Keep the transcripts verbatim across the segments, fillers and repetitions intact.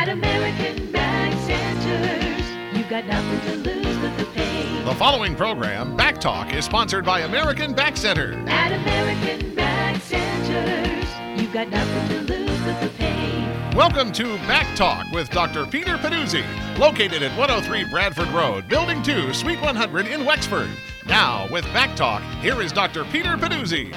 At American Back Centers, you've got nothing to lose but the pain. The following program, Back Talk, is sponsored by American Back Center. At American Back Centers, you've got nothing to lose but the pain. Welcome to Back Talk with Doctor Peter Peduzzi, located at one oh three Bradford Road, Building two, Suite one hundred in Wexford. Now, with Back Talk, here is Doctor Peter Peduzzi.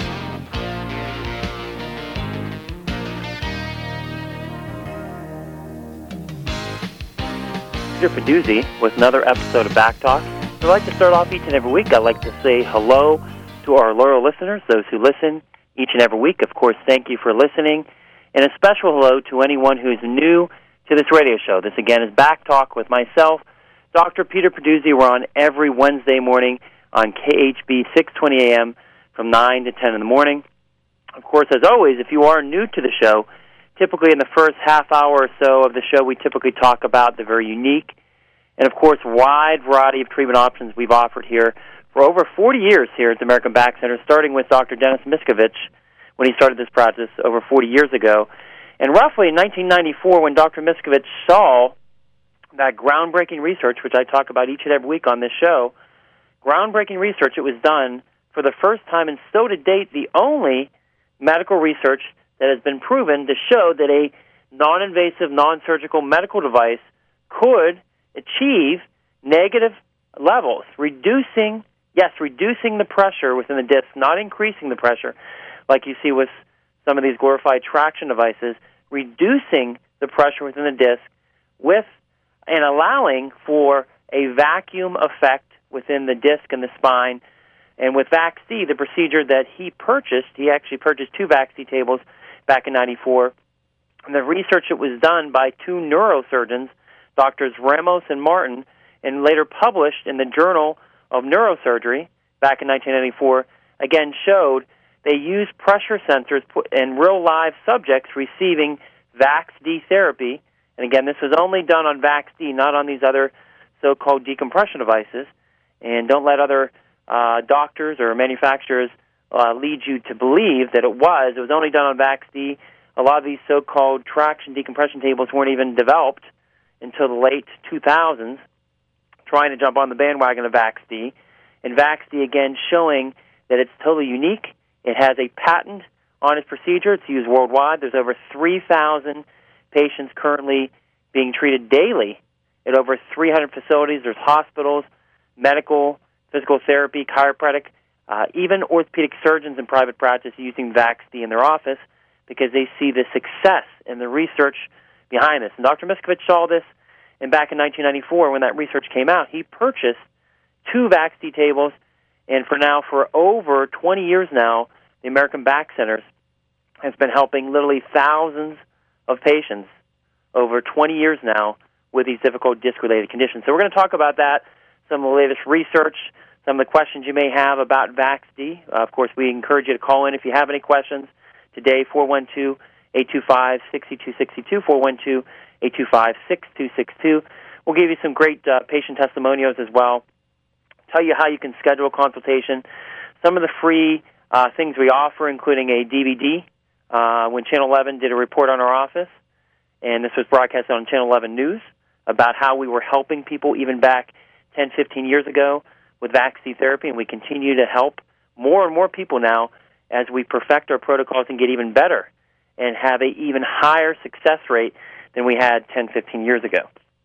Peter Peduzzi with another episode of Back Talk. So I'd like to start off each and every week. I'd like to say hello to our loyal listeners, those who listen each and every week. Of course, thank you for listening. And a special hello to anyone who's new to this radio show. This, again, is Back Talk with myself, Doctor Peter Peduzzi. We're on every Wednesday morning on K H B six twenty A M from nine to ten in the morning. Of course, as always, if you are new to the show, typically in the first half hour or so of the show, we typically talk about the very unique and, of course, wide variety of treatment options we've offered here for over forty years here at the American Back Center, starting with Doctor Dennis Miscovich when he started this practice over forty years ago. And roughly in nineteen ninety-four, when Doctor Miscovich saw that groundbreaking research, which I talk about each and every week on this show, groundbreaking research, it was done for the first time, and so to date, the only medical research that has been proven to show that a non-invasive, non-surgical medical device could achieve negative levels, reducing, yes, reducing the pressure within the disc, not increasing the pressure, like you see with some of these glorified traction devices, reducing the pressure within the disc with and allowing for a vacuum effect within the disc and the spine. And with VAC-C, the procedure that he purchased, he actually purchased two VAC-C tables back in ninety-four. And the research that was done by two neurosurgeons, Doctors Ramos and Martin, and later published in the Journal of Neurosurgery back in nineteen ninety-four, again showed they used pressure sensors in real live subjects receiving VAC-D therapy. And again, this was only done on VAC-D, not on these other so-called decompression devices. And don't let other uh, doctors or manufacturers uh, lead you to believe that it was. It was only done on VAC-D. A lot of these so-called traction decompression tables weren't even developed until the late two thousands, trying to jump on the bandwagon of VAC-D. And VAC-D, again, showing that it's totally unique. It has a patent on its procedure. It's used worldwide. There's over three thousand patients currently being treated daily at over three hundred facilities. There's hospitals, medical, physical therapy, chiropractic, uh, even orthopedic surgeons in private practice using VAC-D in their office because they see the success and the research behind this. And Doctor Miscovich saw this, and back in nineteen ninety-four, when that research came out, he purchased two VAC-D tables, and for now, for over twenty years now, the American Back Centers has been helping literally thousands of patients over twenty years now with these difficult disc-related conditions. So we're going to talk about that, some of the latest research, some of the questions you may have about VAC-D. Uh, of course, we encourage you to call in if you have any questions today, four one two, eight two five, six two six two, four one two, eight two five, six two six two. We'll give you some great uh, patient testimonials as well, tell you how you can schedule a consultation, some of the free uh, things we offer, including a D V D. Uh, when Channel eleven did a report on our office, and this was broadcast on Channel eleven News, about how we were helping people even back ten, fifteen years ago with VAC-C therapy, and we continue to help more and more people now as we perfect our protocols and get even better and have an even higher success rate than we had ten, fifteen years ago.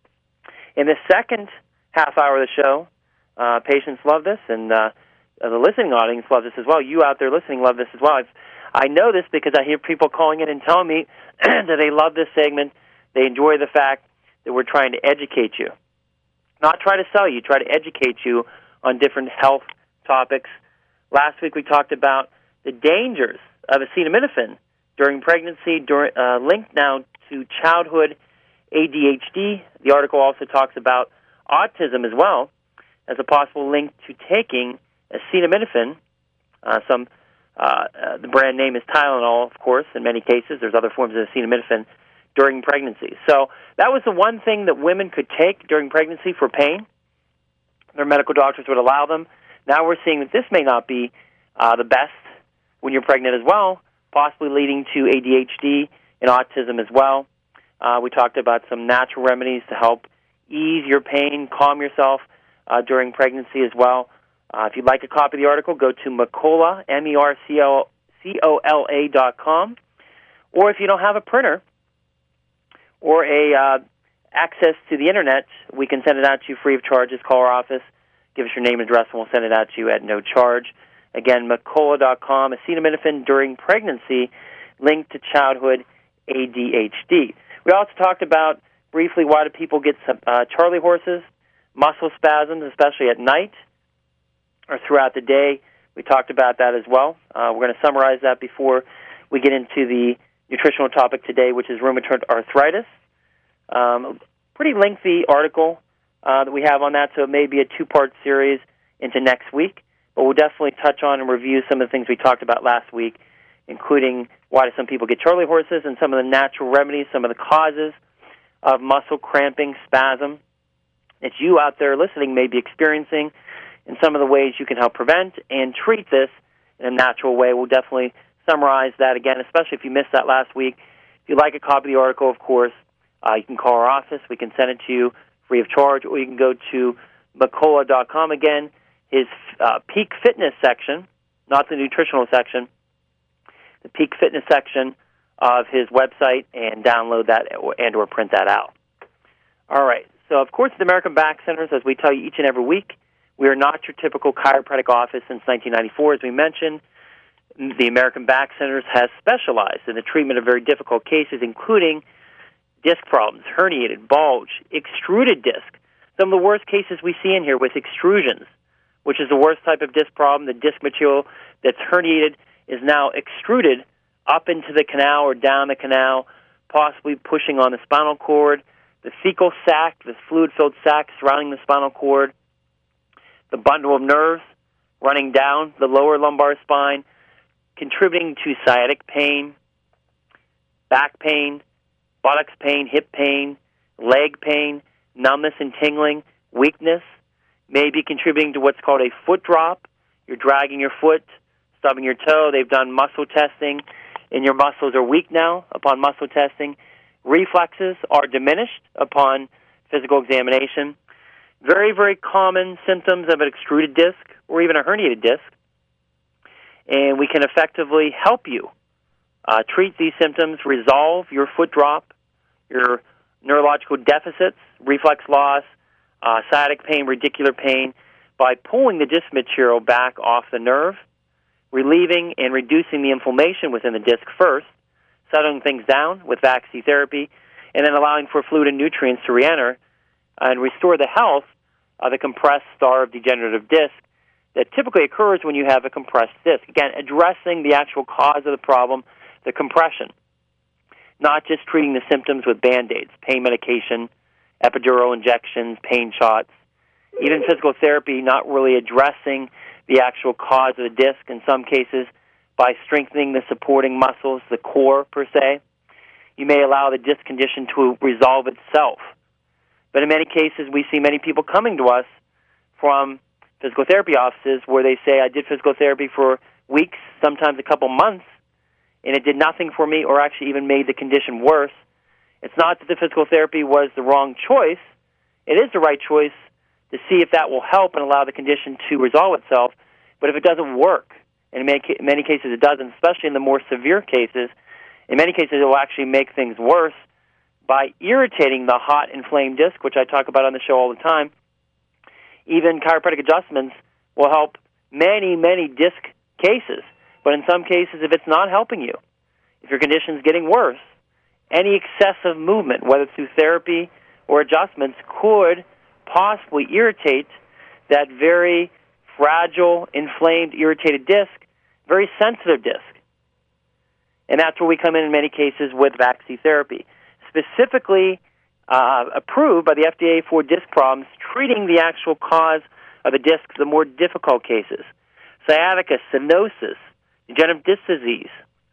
In the second half hour of the show, uh, patients love this, and uh, the listening audience love this as well. You out there listening love this as well. I've, I know this because I hear people calling in and telling me that they love this segment. They enjoy the fact that we're trying to educate you. Not try to sell you, try to educate you on different health topics. Last week we talked about the dangers of acetaminophen during pregnancy, during, uh, linked now to childhood A D H D. The article also talks about autism as well as a possible link to taking acetaminophen. Uh, some uh, uh, the brand name is Tylenol, of course. In many cases, there's other forms of acetaminophen during pregnancy. So that was the one thing that women could take during pregnancy for pain. Their medical doctors would allow them. Now we're seeing that this may not be uh, the best when you're pregnant as well, possibly leading to A D H D and autism as well. Uh, we talked about some natural remedies to help ease your pain, calm yourself uh, during pregnancy as well. Uh, if you'd like a copy of the article, go to Mercola, M E R C O L A dot com. Or if you don't have a printer or a uh, access to the Internet, we can send it out to you free of charge. Just call our office, give us your name and address, and we'll send it out to you at no charge. Again, Mercola dot com, acetaminophen during pregnancy, linked to childhood A D H D. We also talked about briefly why do people get some, uh, Charlie horses, muscle spasms, especially at night or throughout the day. We talked about that as well. Uh, we're going to summarize that before we get into the nutritional topic today, which is rheumatoid arthritis. Um, pretty lengthy article uh, that we have on that, so it may be a two-part series into next week. But we'll definitely touch on and review some of the things we talked about last week, including why do some people get Charlie horses and some of the natural remedies, some of the causes of muscle cramping, spasm that you out there listening may be experiencing, and some of the ways you can help prevent and treat this in a natural way. We'll definitely summarize that again, especially if you missed that last week. If you'd like a copy of the article, of course, uh, you can call our office. We can send it to you free of charge, or you can go to Mercola dot com again. His uh, Peak Fitness section, not the nutritional section, the Peak Fitness section of his website, and download that and or print that out. All right. So, of course, the American Back Centers, as we tell you each and every week, we are not your typical chiropractic office since nineteen ninety-four. As we mentioned, the American Back Centers has specialized in the treatment of very difficult cases, including disc problems, herniated, bulge, extruded disc. Some of the worst cases we see in here with extrusions, which is the worst type of disc problem. The disc material that's herniated is now extruded up into the canal or down the canal, possibly pushing on the spinal cord, the thecal sac, the fluid-filled sac surrounding the spinal cord, the bundle of nerves running down the lower lumbar spine, contributing to sciatic pain, back pain, buttocks pain, hip pain, leg pain, numbness and tingling, weakness, maybe contributing to what's called a foot drop. You're dragging your foot, stubbing your toe. They've done muscle testing, and your muscles are weak now upon muscle testing. Reflexes are diminished upon physical examination. Very, very common symptoms of an extruded disc or even a herniated disc. And we can effectively help you uh, treat these symptoms, resolve your foot drop, your neurological deficits, reflex loss, uh, sciatic pain, radicular pain, by pulling the disc material back off the nerve, relieving and reducing the inflammation within the disc first, settling things down with vaccine therapy, and then allowing for fluid and nutrients to reenter and restore the health of the compressed, starved, degenerative disc that typically occurs when you have a compressed disc. Again, addressing the actual cause of the problem, the compression, not just treating the symptoms with Band-Aids, pain medication, epidural injections, pain shots, even physical therapy, not really addressing the actual cause of the disc in some cases by strengthening the supporting muscles, the core per se. You may allow the disc condition to resolve itself. But in many cases, we see many people coming to us from physical therapy offices where they say, I did physical therapy for weeks, sometimes a couple months, and it did nothing for me or actually even made the condition worse. It's not that the physical therapy was the wrong choice. It is the right choice to see if that will help and allow the condition to resolve itself. But if it doesn't work, and in many, in many cases it doesn't, especially in the more severe cases, in many cases it will actually make things worse by irritating the hot, inflamed disc, which I talk about on the show all the time. Even chiropractic adjustments will help many, many disc cases. But in some cases, if it's not helping you, if your condition is getting worse, any excessive movement, whether through therapy or adjustments, could possibly irritate that very fragile, inflamed, irritated disc, very sensitive disc. And that's where we come in in many cases with vaccine therapy, specifically uh, approved by the F D A for disc problems, treating the actual cause of the disc, the more difficult cases, sciatica, stenosis, degenerative disc disease,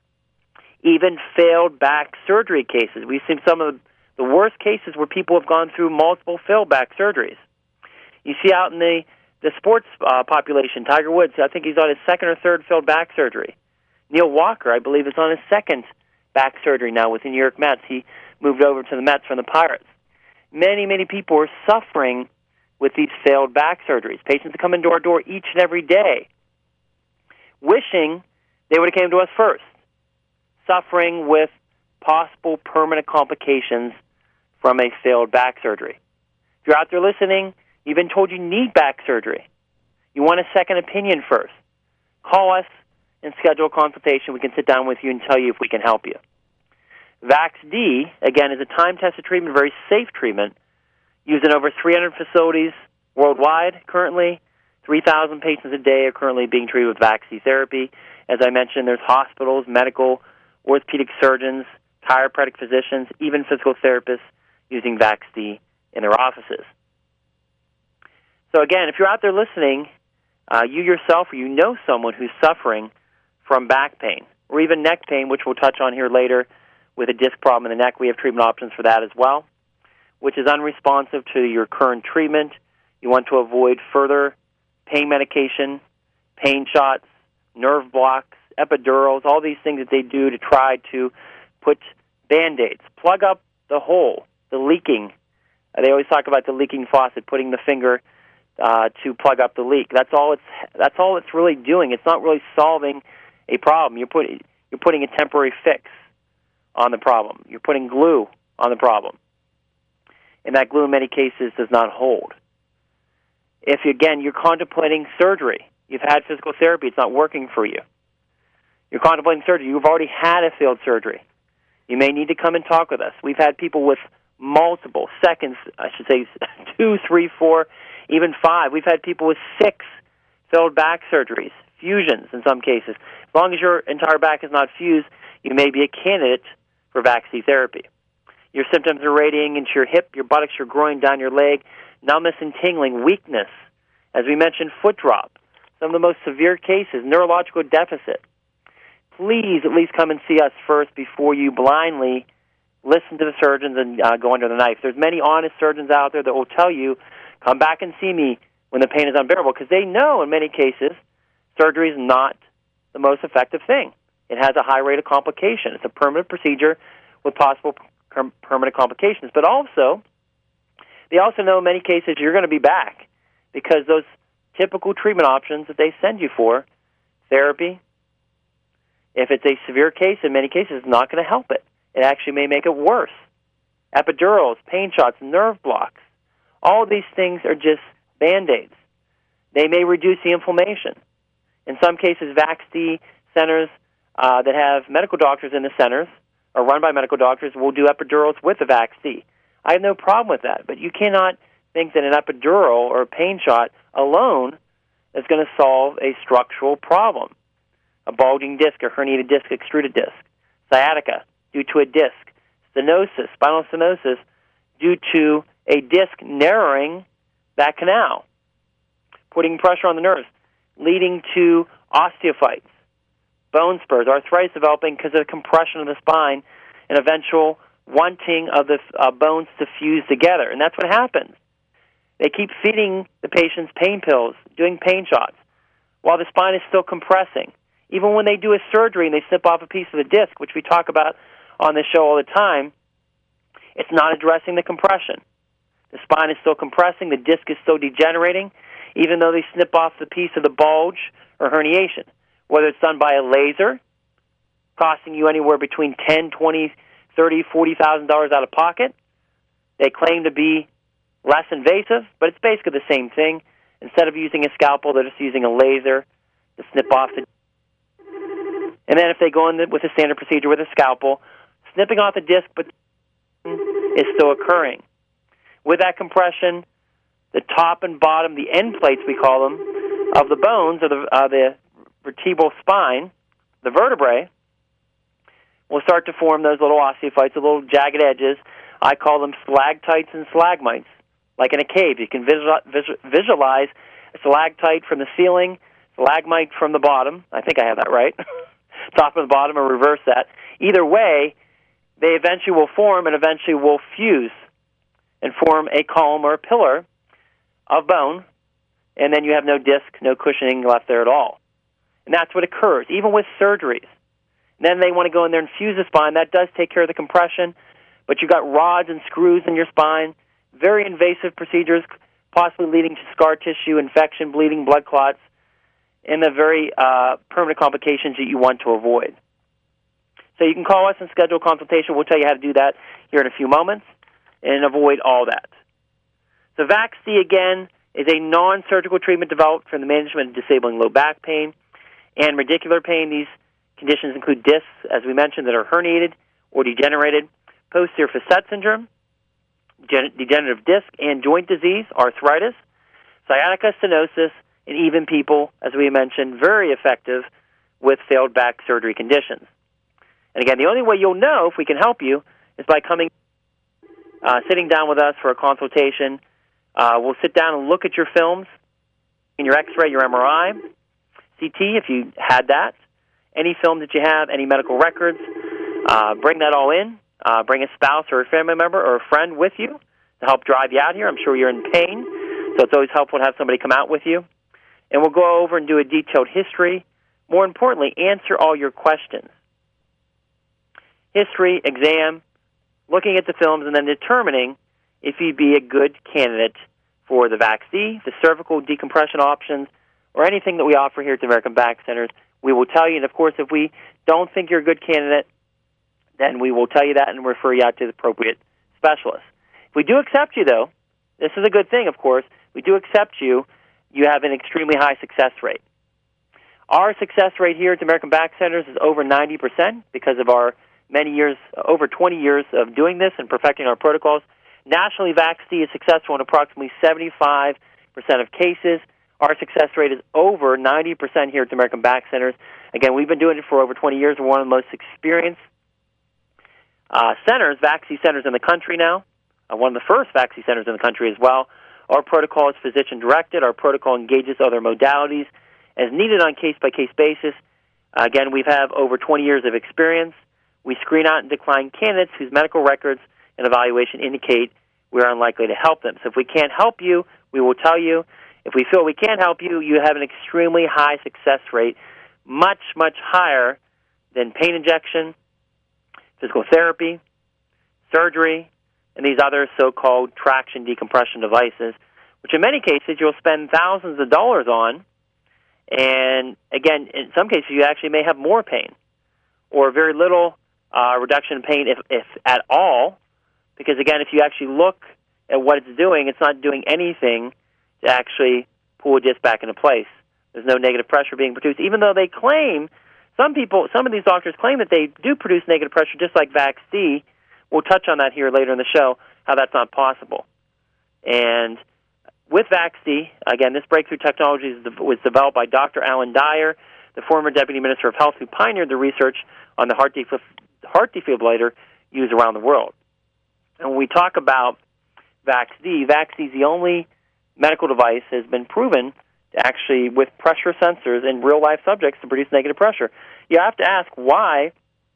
even failed back surgery cases. We've seen some of the worst cases where people have gone through multiple failed back surgeries. You see out in the, the sports uh, population, Tiger Woods, I think he's on his second or third failed back surgery. Neil Walker, I believe, is on his second back surgery now with the New York Mets. He moved over to the Mets from the Pirates. Many, many people are suffering with these failed back surgeries. Patients that come into our door each and every day wishing they would have came to us first, suffering with possible permanent complications from a failed back surgery. If you're out there listening, you've been told you need back surgery. You want a second opinion first. Call us and schedule a consultation. We can sit down with you and tell you if we can help you. VaxD, again, is a time-tested treatment, very safe treatment, used in over three hundred facilities worldwide currently. three thousand patients a day are currently being treated with VaxD therapy. As I mentioned, there's hospitals, medical, orthopedic surgeons, chiropractic physicians, even physical therapists using VaxD in their offices. So again, if you're out there listening, uh, you yourself or you know someone who's suffering from back pain or even neck pain, which we'll touch on here later with a disc problem in the neck, we have treatment options for that as well, which is unresponsive to your current treatment. You want to avoid further pain medication, pain shots, nerve blocks, epidurals, all these things that they do to try to put Band-Aids, plug up the hole, the leaking. Uh, they always talk about the leaking faucet, putting the finger uh, to plug up the leak. That's all it's. That's all it's really doing. It's not really solving a problem. You're putting you're putting a temporary fix on the problem. You're putting glue on the problem, and that glue in many cases does not hold. If, again, you're contemplating surgery, you've had physical therapy, it's not working for you. You're contemplating surgery, you've already had a failed surgery. You may need to come and talk with us. We've had people with multiple seconds, I should say two, three, four, even five. We've had people with six failed back surgeries, fusions in some cases. As long as your entire back is not fused, you may be a candidate for VaxD therapy. Your symptoms are radiating into your hip, your buttocks, your groin, down your leg, numbness and tingling, weakness, as we mentioned, foot drop, some of the most severe cases, neurological deficit. Please at least come and see us first before you blindly listen to the surgeons and uh, go under the knife. There's many honest surgeons out there that will tell you, come back and see me when the pain is unbearable, because they know in many cases surgery is not the most effective thing. It has a high rate of complication. It's a permanent procedure with possible per- permanent complications. But also, they also know in many cases you're going to be back because those typical treatment options that they send you for, therapy, if it's a severe case, in many cases, it's not going to help it. It actually may make it worse. Epidurals, pain shots, nerve blocks, all of these things are just Band-Aids. They may reduce the inflammation. In some cases, VaxD centers uh, that have medical doctors in the centers or run by medical doctors will do epidurals with the VaxD. I have no problem with that, but you cannot think that an epidural or a pain shot alone is going to solve a structural problem. A bulging disc, a herniated disc, extruded disc, sciatica due to a disc, stenosis, spinal stenosis due to a disc narrowing that canal, putting pressure on the nerves, leading to osteophytes, bone spurs, arthritis developing because of the compression of the spine, and eventual wanting of the uh, bones to fuse together. And that's what happens. They keep feeding the patients pain pills, doing pain shots, while the spine is still compressing. Even when they do a surgery and they snip off a piece of the disc, which we talk about on this show all the time, it's not addressing the compression. The spine is still compressing, the disc is still degenerating, even though they snip off the piece of the bulge or herniation. Whether it's done by a laser, costing you anywhere between ten, twenty, thirty, forty thousand dollars out of pocket. They claim to be less invasive, but it's basically the same thing. Instead of using a scalpel, they're just using a laser to snip off the. And then if they go in with a standard procedure with a scalpel, snipping off the disc, but is still occurring. With that compression, the top and bottom, the end plates we call them, of the bones or the uh, the vertebral spine, the vertebrae, will start to form those little osteophytes, the little jagged edges. I call them stalactites and stalagmites, like in a cave. You can visual, visualize a stalactite from the ceiling, stalagmite from the bottom. I think I have that right. Top and the bottom, or reverse that. Either way, they eventually will form and eventually will fuse and form a column or a pillar of bone, and then you have no disc, no cushioning left there at all. And that's what occurs, even with surgeries. And then they want to go in there and fuse the spine. That does take care of the compression, but you got rods and screws in your spine, very invasive procedures, possibly leading to scar tissue, infection, bleeding, blood clots, and the very uh, permanent complications that you want to avoid. So you can call us and schedule a consultation. We'll tell you how to do that here in a few moments and avoid all that. So VAX-D, again, is a non-surgical treatment developed for the management of disabling low back pain and radicular pain. These conditions include discs, as we mentioned, that are herniated or degenerated, posterior facet syndrome, degenerative disc and joint disease, arthritis, sciatica, stenosis, and even people, as we mentioned, very effective with failed back surgery conditions. And again, the only way you'll know if we can help you is by coming, uh, sitting down with us for a consultation. Uh, we'll sit down and look at your films, in your X-ray, your M R I, C T if you had that, any film that you have, any medical records. Uh, bring that all in. Uh, bring a spouse or a family member or a friend with you to help drive you out here. I'm sure you're in pain, so it's always helpful to have somebody come out with you. And we'll go over and do a detailed history. More importantly, answer all your questions. History, exam, looking at the films, and then determining if you'd be a good candidate for the VAX-D, the cervical decompression options, or anything that we offer here at the American Back Centers. We will tell you, and of course, if we don't think you're a good candidate, then we will tell you that and refer you out to the appropriate specialist. If we do accept you, though, this is a good thing, of course, we do accept you, you have an extremely high success rate. Our success rate here at the American Back Centers is over ninety percent because of our many years, over twenty years of doing this and perfecting our protocols. Nationally, VAX-D is successful in approximately seventy-five percent of cases. Our success rate is over ninety percent here at the American Back Centers. Again, we've been doing it for over twenty years. We're one of the most experienced uh, centers, VAX-D centers in the country now, uh, one of the first VAX-D centers in the country as well. Our protocol is physician-directed. Our protocol engages other modalities as needed on case-by-case basis. Uh, again, we have over twenty years of experience. We screen out and decline candidates whose medical records and evaluation indicate we are unlikely to help them. So if we can't help you, we will tell you. If we feel we can't help you, you have an extremely high success rate, much, much higher than pain injection, physical therapy, surgery, and these other so-called traction decompression devices, which in many cases you'll spend thousands of dollars on, and again, in some cases you actually may have more pain or very little uh, reduction in pain, if, if at all, because again, if you actually look at what it's doing, it's not doing anything to actually pull a disc back into place. There's no negative pressure being produced, even though they claim, some people, some of these doctors claim that they do produce negative pressure just like VAX-D. We'll touch on that here later in the show, how that's not possible. And with VAX-D, again, this breakthrough technology was developed by Doctor Alan Dyer, the former Deputy Minister of Health, who pioneered the research on the heart, defib- heart defibrillator used around the world. And when we talk about VAX-D, VAX-D is the only medical device that has been proven to actually, with pressure sensors in real-life subjects, to produce negative pressure. You have to ask why,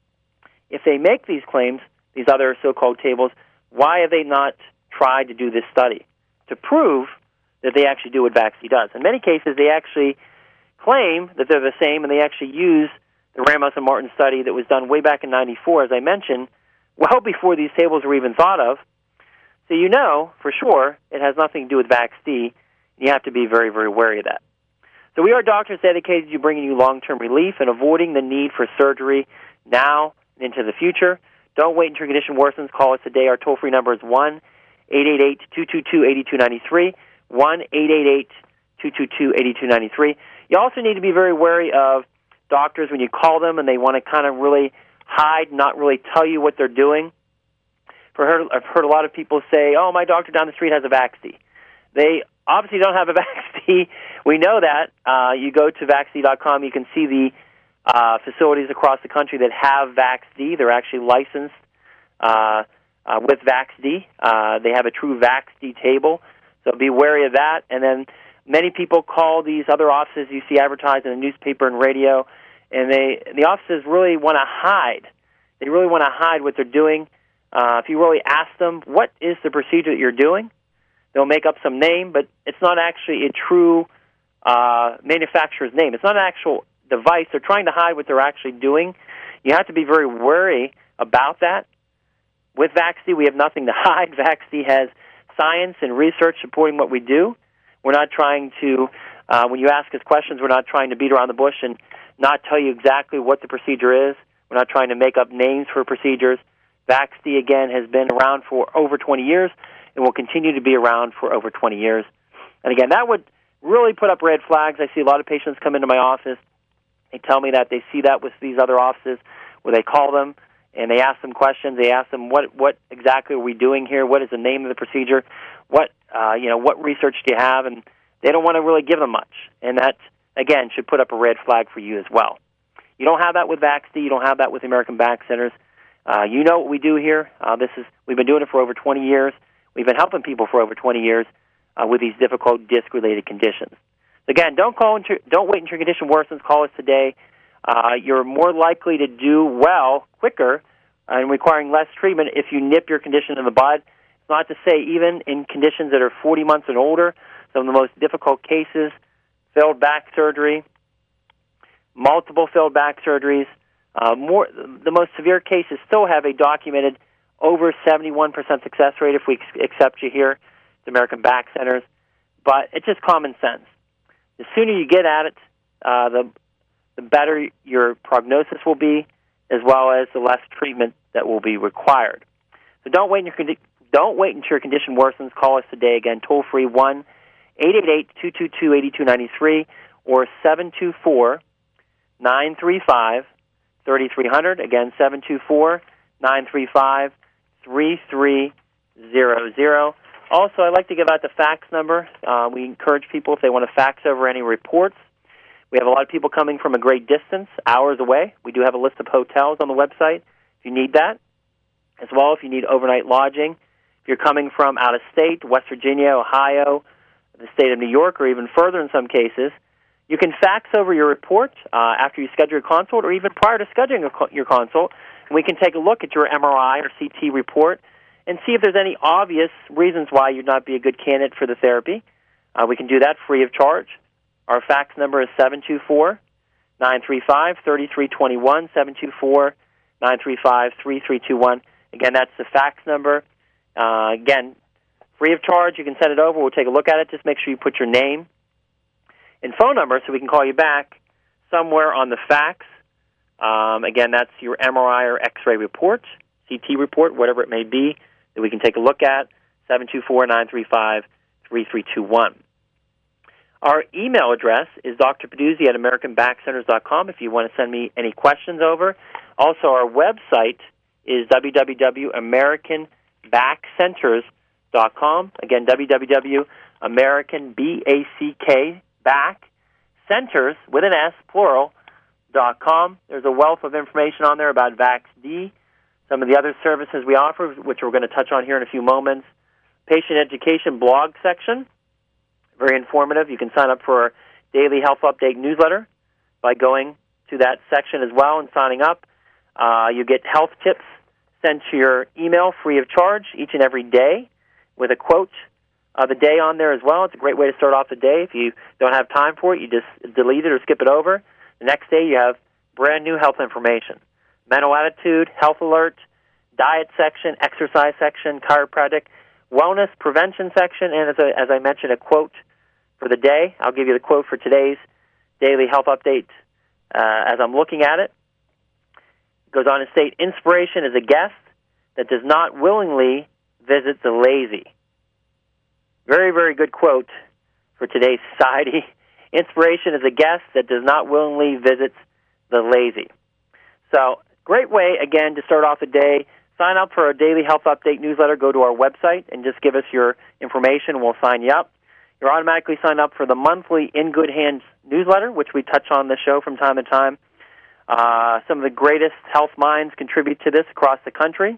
if they make these claims, these other so-called tables, why have they not tried to do this study to prove that they actually do what VAX-D does? In many cases, they actually claim that they're the same, and they actually use the Ramos and Martin study that was done way back in ninety-four, as I mentioned, well before these tables were even thought of. So you know, for sure, it has nothing to do with VAX-D. You have to be very, very wary of that. So we are doctors dedicated to bringing you long-term relief and avoiding the need for surgery now and into the future. Don't wait until your condition worsens. Call us today. Our toll-free number is one eight eight eight, two two two, eight two nine three, one eight eight eight, two two two, eight two nine three. You also need to be very wary of doctors when you call them and they want to kind of really hide, not really tell you what they're doing. For her, I've heard a lot of people say, oh, my doctor down the street has a VAX-D. They obviously don't have a VAX-D. We know that. Uh, you go to vax d dot com, you can see the uh, facilities across the country that have VAX-D. They're actually licensed uh, uh, with VAX-D. Uh, they have a true VAX-D table, so be wary of that. And then many people call these other offices you see advertised in the newspaper and radio, and they the offices really want to hide. They really want to hide what they're doing. Uh, if you really ask them, what is the procedure that you're doing, they'll make up some name, but it's not actually a true uh, manufacturer's name. It's not an actual device. They're trying to hide what they're actually doing. You have to be very wary about that. with VaxD, we have nothing to hide. VaxD has science and research supporting what we do. We're not trying to, uh, when you ask us questions, we're not trying to beat around the bush and not tell you exactly what the procedure is. We're not trying to make up names for procedures. VaxD, again, has been around for over twenty years and will continue to be around for over twenty years. And again, that would really put up red flags. I see a lot of patients come into my office. They tell me that they see that with these other offices where they call them and they ask them questions. They ask them, what what exactly are we doing here? What is the name of the procedure? What uh, you know, what research do you have? And they don't want to really give them much. And that, again, should put up a red flag for you as well. You don't have that with VaxD. You don't have that with American Back Centers. Uh, you know what we do here. Uh, this is we've been doing it for over twenty years. We've been helping people for over twenty years uh, with these difficult disc-related conditions. Again, don't call until, don't wait until your condition worsens. Call us today. Uh, you're more likely to do well quicker and requiring less treatment if you nip your condition in the bud. It's not to say even in conditions that are forty months and older, some of the most difficult cases, failed back surgery, multiple failed back surgeries, uh, more the most severe cases still have a documented over seventy-one percent success rate if we accept you here at American Back Centers. But it's just common sense. The sooner you get at it, uh, the the better your prognosis will be, as well as the less treatment that will be required. So don't wait, in your condi- don't wait until your condition worsens. Call us today. Again, toll free one eight eight eight, two two two, eight two nine three or seven two four, nine three five, three three zero zero. Again, seven two four, nine three five, three three zero zero. Also, I'd like to give out the fax number. Uh, we encourage people, if they want to fax over any reports. We have a lot of people coming from a great distance, hours away. We do have a list of hotels on the website if you need that. As well, if you need overnight lodging. If you're coming from out of state, West Virginia, Ohio, the state of New York, or even further in some cases, you can fax over your report uh, after you schedule your consult or even prior to scheduling your consult. And we can take a look at your M R I or C T report and see if there's any obvious reasons why you'd not be a good candidate for the therapy. Uh, we can do that free of charge. Our fax number is seven two four, nine three five, three three two one, seven two four, nine three five, three three two one. Again, that's the fax number. Uh, again, free of charge. You can send it over. We'll take a look at it. Just make sure you put your name and phone number so we can call you back somewhere on the fax. Um, again, that's your M R I or X-ray report, C T report, whatever it may be, that we can take a look at, seven two four, nine three five, three three two one. Our email address is d r peduzzi at american back centers dot com if you want to send me any questions over. Also, our website is w w w dot american back centers dot com. Again, w w w dot american, B A C K, back, centers, with an S, plural, dot com. There's a wealth of information on there about VaxD, some of the other services we offer, which we're going to touch on here in a few moments. Patient education blog section, very informative. You can sign up for our daily health update newsletter by going to that section as well and signing up. Uh, you get health tips sent to your email free of charge each and every day with a quote of the day on there as well. It's a great way to start off the day. If you don't have time for it, you just delete it or skip it over. The next day you have brand new health information. Mental attitude, health alert, diet section, exercise section, chiropractic, wellness prevention section, and as I, as I mentioned, a quote for the day. I'll give you the quote for today's daily health update uh, as I'm looking at it. It goes on to state, inspiration is a guest that does not willingly visit the lazy. Very, very good quote for today's society. Inspiration is a guest that does not willingly visit the lazy. So, great way, again, to start off the day. Sign up for our daily health update newsletter. Go to our website and just give us your information, and we'll sign you up. You're automatically signed up for the monthly In Good Hands newsletter, which we touch on the show from time to time. Uh, some of the greatest health minds contribute to this across the country.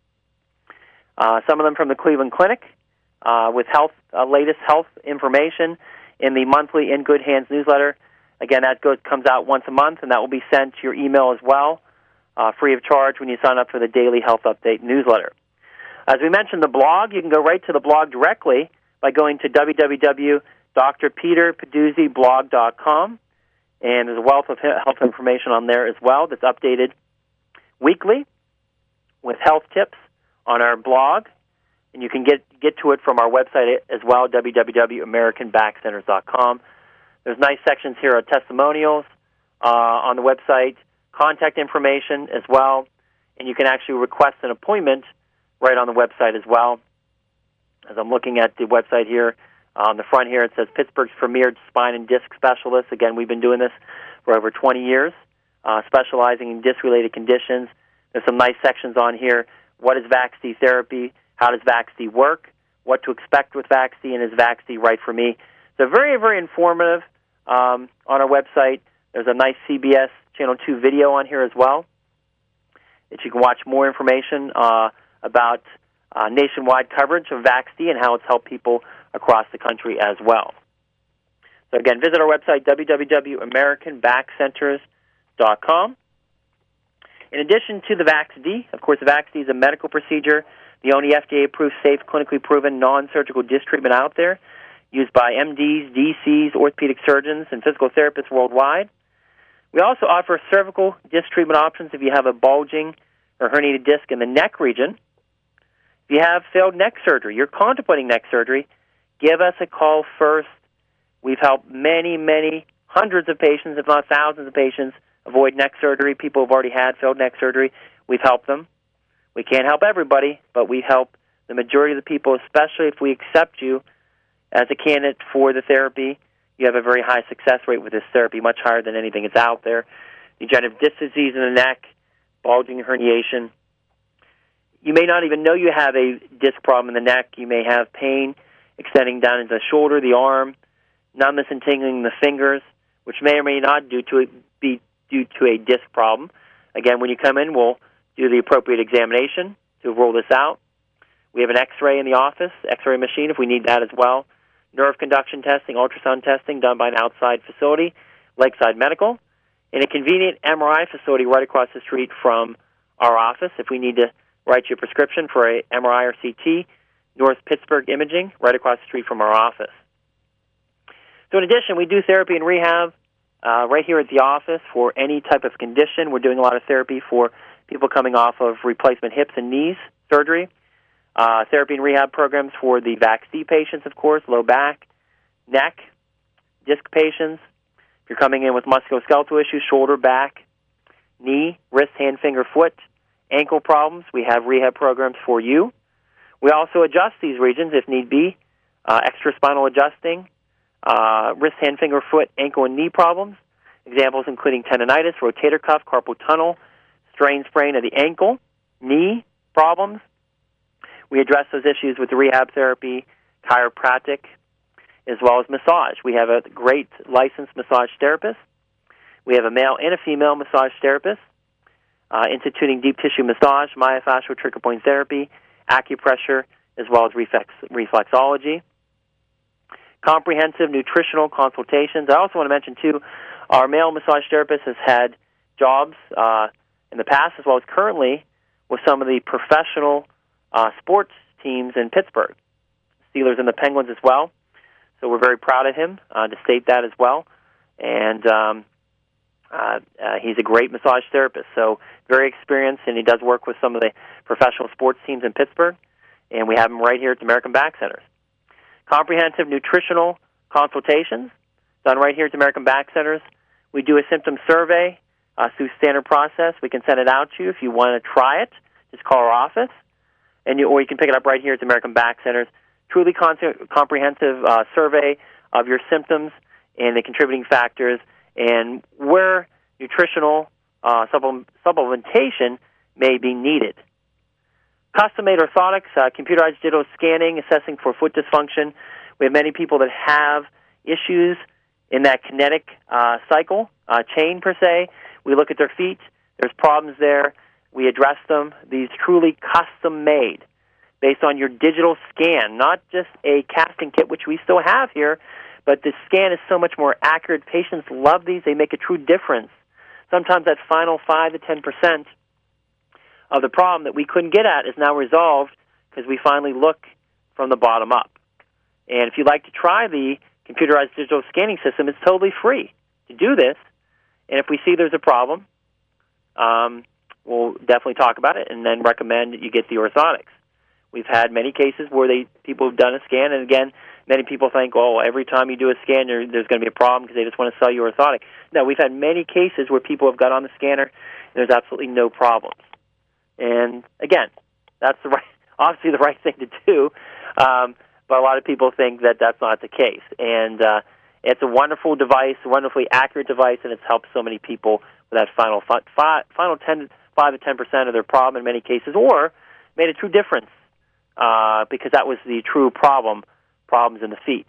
Uh, some of them from the Cleveland Clinic uh, with health, uh, latest health information in the monthly In Good Hands newsletter. Again, that goes, comes out once a month, and that will be sent to your email as well, uh, free of charge when you sign up for the daily health update newsletter. As we mentioned, the blog, you can go right to the blog directly by going to w w w dot d r peter peduzzi blog dot com, and there's a wealth of health information on there as well that's updated weekly with health tips on our blog, and you can get, get to it from our website as well, w w w dot american back centers dot com. There's nice sections here of testimonials uh, on the website, contact information as well, and you can actually request an appointment right on the website as well. As I'm looking at the website here, uh, on the front here, it says Pittsburgh's premier spine and disc specialist. Again, we've been doing this for over twenty years, uh, specializing in disc-related conditions. There's some nice sections on here. What is V A C D therapy? How does V A C D work? What to expect with V A C D, and is V A C D right for me? So very, very informative um, on our website. There's a nice C B S Channel two video on here as well that you can watch more information uh, about uh, nationwide coverage of V A C D and how it's helped people across the country as well. So again, visit our website, w w w dot american back centers dot com. In addition to the V A C D, of course, the V A C D is a medical procedure, the only F D A-approved, safe, clinically proven, non-surgical disc treatment out there, used by M Ds, D Cs, orthopedic surgeons, and physical therapists worldwide. We also offer cervical disc treatment options if you have a bulging or herniated disc in the neck region. If you have failed neck surgery, you're contemplating neck surgery, give us a call first. We've helped many, many hundreds of patients, if not thousands of patients, avoid neck surgery. People have already had failed neck surgery. We've helped them. We can't help everybody, but we help the majority of the people, especially if we accept you as a candidate for the therapy. You have a very high success rate with this therapy, much higher than anything that's out there. Degenerative disc disease in the neck, bulging herniation. You may not even know you have a disc problem in the neck. You may have pain extending down into the shoulder, the arm, numbness and tingling in the fingers, which may or may not due to it be due to a disc problem. Again, when you come in, we'll do the appropriate examination to rule this out. We have an X-ray in the office, X-ray machine if we need that as well. Nerve conduction testing, ultrasound testing done by an outside facility, Lakeside Medical, and a convenient M R I facility right across the street from our office. If we need to write you a prescription for a M R I or C T, North Pittsburgh Imaging, right across the street from our office. So in addition, we do therapy and rehab uh, right here at the office for any type of condition. We're doing a lot of therapy for people coming off of replacement hips and knees surgery. Uh, therapy and rehab programs for the V A C D patients, of course, low back, neck, disc patients. If you're coming in with musculoskeletal issues, shoulder, back, knee, wrist, hand, finger, foot, ankle problems, we have rehab programs for you. We also adjust these regions if need be, uh, extra spinal adjusting, uh, wrist, hand, finger, foot, ankle, and knee problems. Examples including tendonitis, rotator cuff, carpal tunnel, strain, sprain of the ankle, knee problems. We address those issues with rehab therapy, chiropractic, as well as massage. We have a great licensed massage therapist. We have a male and a female massage therapist, uh, instituting deep tissue massage, myofascial trigger point therapy, acupressure, as well as reflex, reflexology. Comprehensive nutritional consultations. I also want to mention, too, our male massage therapist has had jobs uh, in the past as well as currently with some of the professional Uh, sports teams in Pittsburgh, Steelers and the Penguins as well. So we're very proud of him uh, to state that as well. And um, uh, uh, he's a great massage therapist, so very experienced, and he does work with some of the professional sports teams in Pittsburgh. And we have him right here at the American Back Centers. Comprehensive nutritional consultations done right here at the American Back Centers. We do a symptom survey uh, through standard process. We can send it out to you if you want to try it. Just call our office. And you, or you can pick it up right here at the American Back Centers. Truly con- comprehensive uh, survey of your symptoms and the contributing factors and where nutritional uh, supple- supplementation may be needed. Custom-made orthotics, uh, computerized digital scanning, assessing for foot dysfunction. We have many people that have issues in that kinetic uh, cycle, uh, chain per se. We look at their feet. There's problems there. We address them. These truly custom-made based on your digital scan, not just a casting kit, which we still have here, but the scan is so much more accurate. Patients love these. They make a true difference. Sometimes that final five to ten percent of the problem that we couldn't get at is now resolved because we finally look from the bottom up. And if you'd like to try the computerized digital scanning system, it's totally free to do this. And if we see there's a problem, um, we'll definitely talk about it and then recommend that you get the orthotics. We've had many cases where they people have done a scan, and again, many people think, oh, every time you do a scan, there, there's going to be a problem because they just want to sell you orthotic. No, we've had many cases where people have got on the scanner, and there's absolutely no problems. And again, that's the right, obviously the right thing to do, um, but a lot of people think that that's not the case. And uh, it's a wonderful device, a wonderfully accurate device, and it's helped so many people with that final fi- fi- final ten, five to ten percent of their problem in many cases, or made a true difference uh, because that was the true problem, problems in the feet.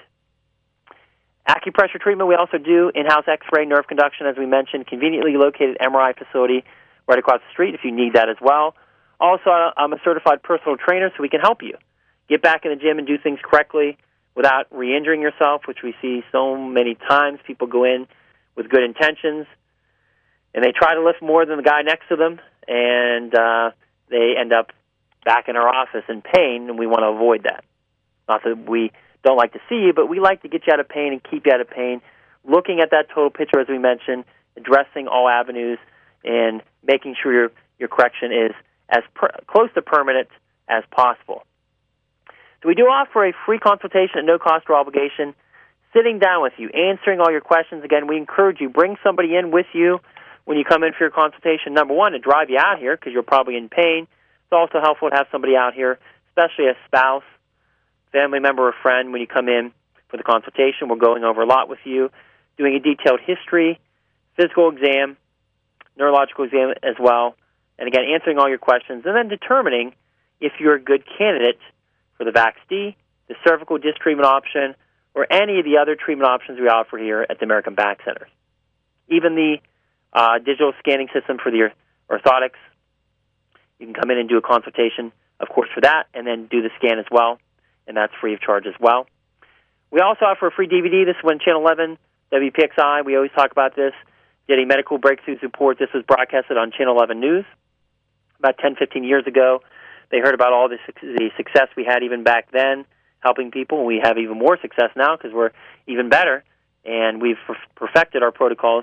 Acupressure treatment, we also do in-house X-ray nerve conduction, as we mentioned, conveniently located M R I facility right across the street if you need that as well. Also, I'm a certified personal trainer, so we can help you get back in the gym and do things correctly without re-injuring yourself, which we see so many times. People go in with good intentions, and they try to lift more than the guy next to them, and uh, they end up back in our office in pain, and we want to avoid that. Not that we don't like to see you, but we like to get you out of pain and keep you out of pain, looking at that total picture, as we mentioned, addressing all avenues, and making sure your, your correction is as per, close to permanent as possible. So we do offer a free consultation at no cost or obligation, sitting down with you, answering all your questions. Again, we encourage you, bring somebody in with you when you come in for your consultation. Number one, to drive you out here because you're probably in pain. It's also helpful to have somebody out here, especially a spouse, family member, or friend. When you come in for the consultation, we're going over a lot with you, doing a detailed history, physical exam, neurological exam as well, and again, answering all your questions, and then determining if you're a good candidate for the V A X D, the cervical disc treatment option, or any of the other treatment options we offer here at the American Back Centers. Even the uh, digital scanning system for the orthotics, you can come in and do a consultation, of course, for that, and then do the scan as well, and that's free of charge as well. We also offer a free D V D. This one, Channel eleven, W P X I. We always talk about this. Did a medical breakthroughs report. This was broadcasted on Channel eleven News about ten, fifteen years ago. They heard about all the, the success we had even back then, helping people. We have even more success now because we're even better, and we've perfected our protocols,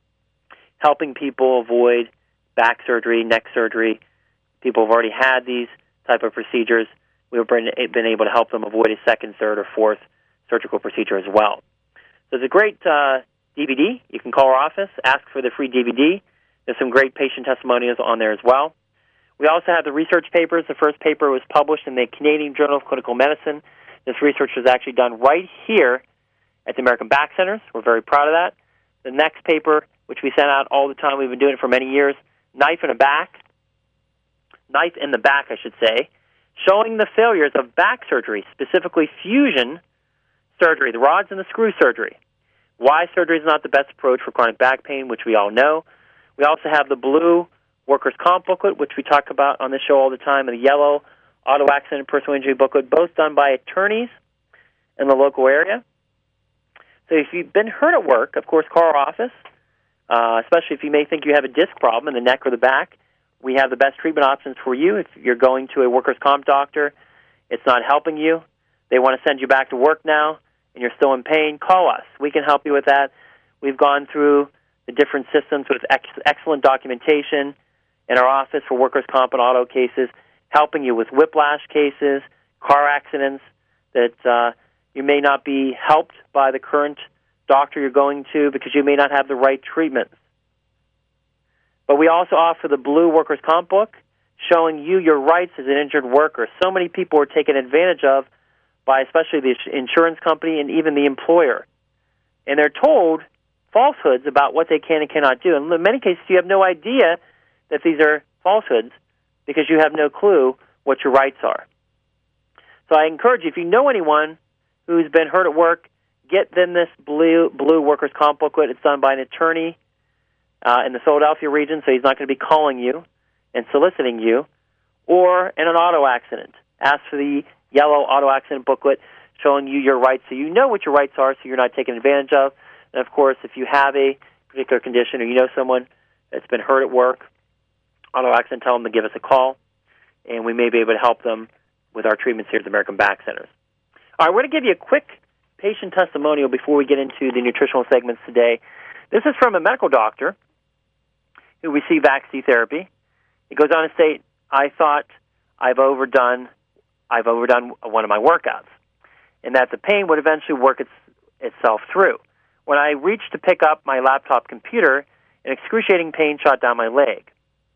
helping people avoid back surgery, neck surgery. People have already had these type of procedures. We've been able to help them avoid a second, third, or fourth surgical procedure as well. So it's a great uh, D V D. You can call our office, ask for the free D V D. There's some great patient testimonials on there as well. We also have the research papers. The first paper was published in the Canadian Journal of Clinical Medicine. This research was actually done right here at the American Back Centers. We're very proud of that. The next paper, which we send out all the time, we've been doing it for many years, Knife in the Back, Knife in the Back, I should say, showing the failures of back surgery, specifically fusion surgery, the rods and the screw surgery. Why surgery is not the best approach for chronic back pain, which we all know. We also have the blue workers' comp booklet, which we talk about on the show all the time, and the yellow auto accident and personal injury booklet, both done by attorneys in the local area. So if you've been hurt at work, of course, call our office, uh, especially if you may think you have a disc problem in the neck or the back. We have the best treatment options for you. If you're going to a workers' comp doctor, it's not helping you, they want to send you back to work now, and you're still in pain, call us. We can help you with that. We've gone through the different systems with ex- excellent documentation in our office for workers' comp and auto cases, helping you with whiplash cases, car accidents that uh, you may not be helped by the current doctor you're going to because you may not have the right treatments. But we also offer the blue workers' comp book showing you your rights as an injured worker. So many people are taken advantage of by especially the insurance company and even the employer. And they're told falsehoods about what they can and cannot do. And in many cases, you have no idea that these are falsehoods because you have no clue what your rights are. So I encourage you, if you know anyone who's been hurt at work, get them this blue, blue workers' comp booklet. It's done by an attorney uh, in the Philadelphia region, so he's not going to be calling you and soliciting you, or in an auto accident. Ask for the yellow auto accident booklet showing you your rights so you know what your rights are so you're not taken advantage of. And, of course, if you have a particular condition or you know someone that's been hurt at work, auto accident, tell them to give us a call, and we may be able to help them with our treatments here at the American Back Centers. All right, we're going to give you a quick patient testimonial before we get into the nutritional segments today. This is from a medical doctor who received V A X D therapy. He goes on to state, I thought I've overdone, I've overdone one of my workouts, and that the pain would eventually work its, itself through. When I reached to pick up my laptop computer, an excruciating pain shot down my leg.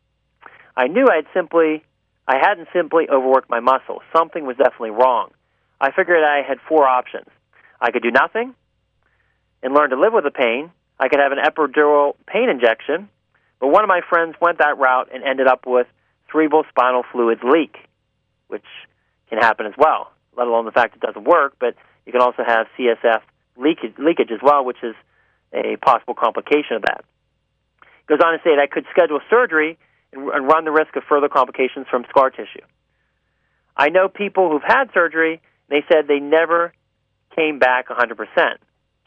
I knew I had simply, I hadn't simply overworked my muscle. Something was definitely wrong. I figured I had four options. I could do nothing and learn to live with the pain. I could have an epidural pain injection, but one of my friends went that route and ended up with cerebral spinal fluids leak, which can happen as well, let alone the fact it doesn't work, but you can also have C S F leakage, leakage as well, which is a possible complication of that. It goes on to say that I could schedule surgery and, and run the risk of further complications from scar tissue. I know people who've had surgery, and they said they never came back one hundred percent.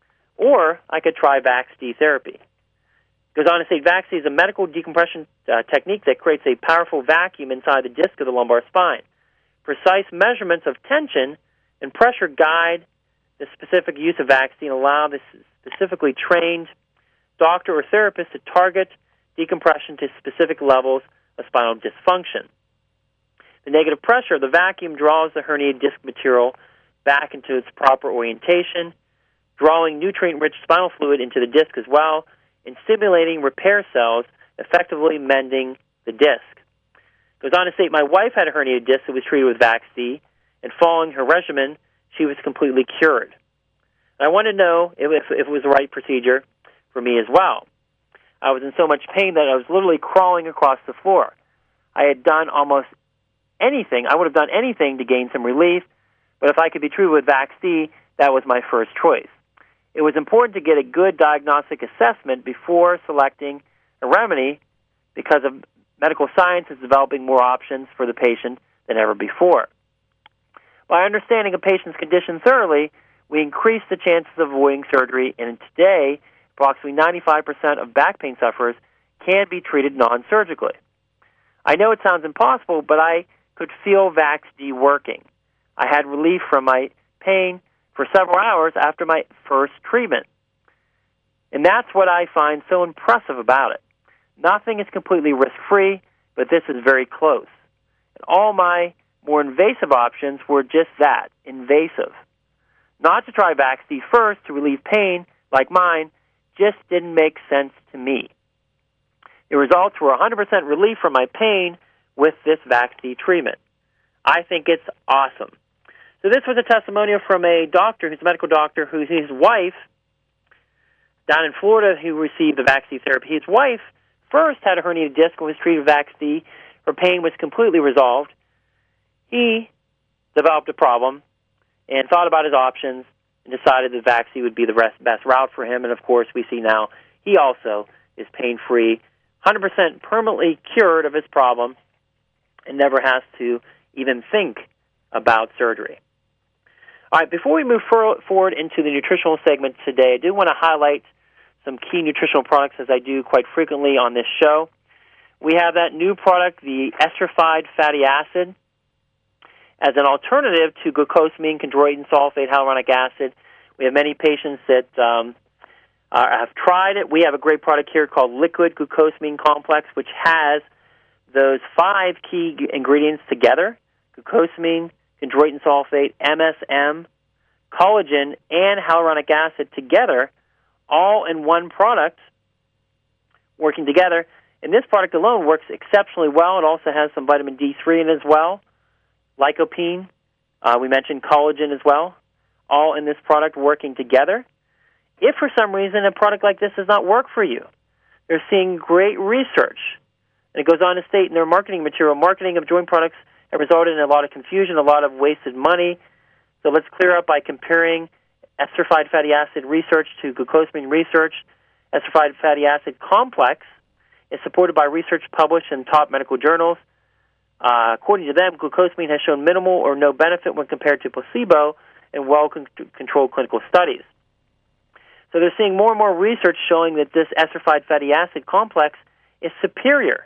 Or I could try VAX-D therapy. It goes on to say VAX-D is a medical decompression uh, technique that creates a powerful vacuum inside the disc of the lumbar spine. Precise measurements of tension and pressure guide the specific use of VAX-D and allow the specifically trained doctor or therapist to target decompression to specific levels of spinal dysfunction. The negative pressure of the vacuum draws the herniated disc material back into its proper orientation, drawing nutrient-rich spinal fluid into the disc as well, and stimulating repair cells, effectively mending the disc. It goes on to state, my wife had a herniated disc that was treated with VAX-D, and following her regimen, she was completely cured. And I wanted to know if, if it was the right procedure for me as well. I was in so much pain that I was literally crawling across the floor. I had done almost anything. I would have done anything to gain some relief, but if I could be treated with VAX-D, that was my first choice. It was important to get a good diagnostic assessment before selecting a remedy because of medical science is developing more options for the patient than ever before. By understanding a patient's condition thoroughly, we increase the chances of avoiding surgery, and today, approximately ninety-five percent of back pain sufferers can be treated non-surgically. I know it sounds impossible, but I could feel VAX-D working. I had relief from my pain for several hours after my first treatment. And that's what I find so impressive about it. Nothing is completely risk-free, but this is very close. And all my more invasive options were just that, invasive. Not to try VAX-D first to relieve pain, like mine, just didn't make sense to me. The results were one hundred percent relief from my pain with this VAX-D treatment. I think it's awesome. So this was a testimonial from a doctor, who's a medical doctor, whose his wife, down in Florida, who received the VAX-D therapy. His wife first had a herniated disc and was treated with VAX-D. Her pain was completely resolved. He developed a problem and thought about his options and decided that VAX-D would be the best, best route for him. And, of course, we see now he also is pain-free, one hundred percent permanently cured of his problem, and never has to even think about surgery. All right, before we move for, forward into the nutritional segment today, I do want to highlight some key nutritional products, as I do quite frequently on this show. We have that new product, the esterified fatty acid, as an alternative to glucosamine, chondroitin, sulfate, hyaluronic acid. We have many patients that um, uh, have tried it. We have a great product here called Liquid Glucosamine Complex, which has those five key ingredients together: glucosamine, chondroitin sulfate, M S M, collagen, and hyaluronic acid together, all in one product, working together. And this product alone works exceptionally well. It also has some vitamin D three in it as well, lycopene. Uh, we mentioned collagen as well, all in this product working together. If for some reason a product like this does not work for you, they're seeing great research. And it goes on to state in their marketing material, marketing of joint products have resulted in a lot of confusion, a lot of wasted money. So let's clear up by comparing esterified fatty acid research to glucosamine research. Esterified fatty acid complex is supported by research published in top medical journals. Uh, according to them, glucosamine has shown minimal or no benefit when compared to placebo in well-controlled clinical studies. So they're seeing more and more research showing that this esterified fatty acid complex is superior